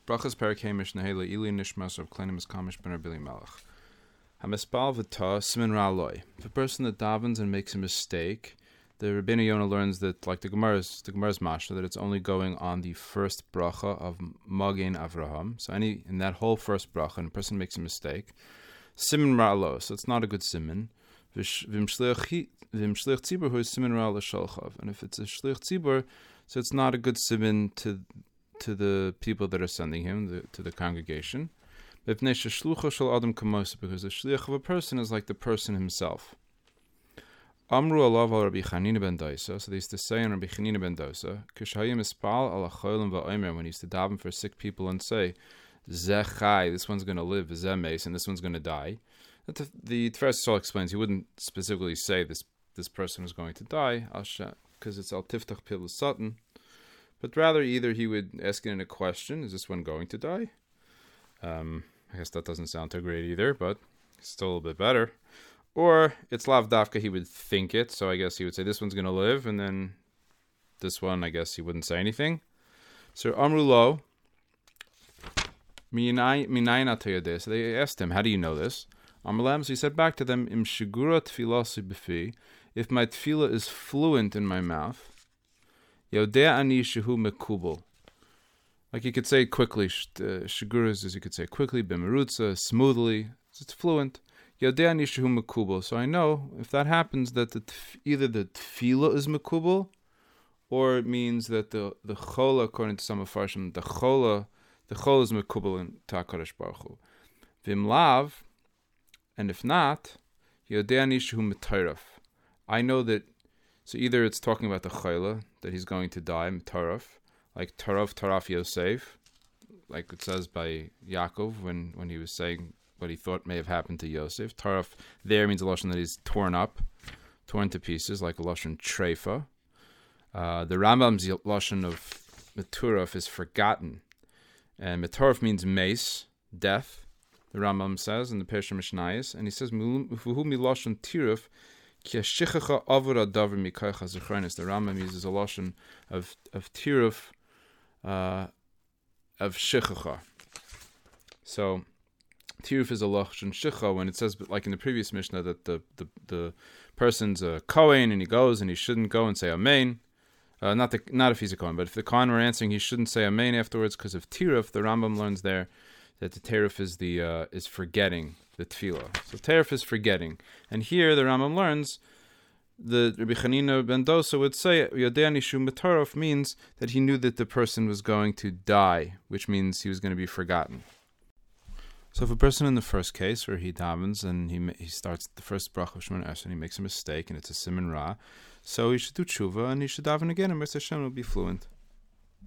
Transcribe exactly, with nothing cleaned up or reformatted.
Brachas Perikei Mishnah Hela Ili Nishmas of Klenim Miskamish Ben Rabili Melech. Hamispal V'ta Simin Ra'aloi. If a person that davens and makes a mistake, the Rabbeinu Yonah learns that, like the Gemara's, the Gemara's Mashna, that it's only going on the first bracha of Magen Avraham. So any in that whole first bracha, and a person makes a mistake, Simin Ra'alo. So it's not a good simin. V'im shliach tzibur who is simin Ra'al Shalchav. And if it's a shliach tzibur, so it's not a good simin to to the people that are sending him, the, to the congregation. Because the shliach of a person is like the person himself. Amru alav al Rabbi Chanina ben Dosa. So they used to say on Rabbi Chanina ben Dosa, Kishayim ispal al acholim va'omer, when he used to daven for sick people and say, Zeh chai, this one's going to live, Zeh meis, and this one's going to die. The, the Tefes Yisrael explains he wouldn't specifically say this this person was going to die, because it's al tiftach pilus satan. But rather, either he would ask it in a question, is this one going to die? Um, I guess that doesn't sound too great either, but it's still a little bit better. Or it's lav dafka, he would think it, so I guess he would say this one's going to live, and then this one, I guess he wouldn't say anything. So Amru lo, minayin atayadeh. So they asked him, how do you know this? Amrulam, so he said back to them, Im shigura tefilasi b'fi, if my tefillah is fluent in my mouth, Yodea ani shehu mekubal. Like you could say quickly, shiguras, as you could say quickly, b'merutza, smoothly, it's fluent. Yodea ani shehu mekubal. So I know if that happens that the tf- either the tefillah is mekubal, or it means that the the chola, according to some of Farshim, the chola, the chola is mekubal in Ta'akadosh Baruch Hu. Vim lav, and if not, Yodea ani shehu metaraf. I know that. So either it's talking about the chayla, that he's going to die, taraf, like taraf, taraf Yosef, like it says by Yaakov when, when he was saying what he thought may have happened to Yosef. Taraf there means a lashon that he's torn up, torn to pieces, like a lashon treifa. Uh, the Rambam's lashon of meturaf is forgotten, and metaraf means mace, death. The Rambam says in the Pesher Mishnayos, and he says v'hu mi lashon tiruf. The Rambam uses a lashon of of tiruf, uh, of shichacha. So tiruf is a lashon shicha when it says, like in the previous Mishnah, that the the, the person's a kohen and he goes and he shouldn't go and say amen. Uh, not the not if he's a kohen, but if the kohen were answering, he shouldn't say amen afterwards because of tiruf. The Rambam learns there that the tiruf is the uh, is forgetting the tefillah. So teref is forgetting. And here the Rambam learns, the Rabbi Chanina ben Dosa would say, Yodea nishu metaraf means that he knew that the person was going to die, which means he was going to be forgotten. So if a person in the first case, where he davens and he he starts the first bracha of Shemona Esrei and he makes a mistake and it's a siman ra, so he should do tshuva and he should daven again and Mister Hashem will be fluent.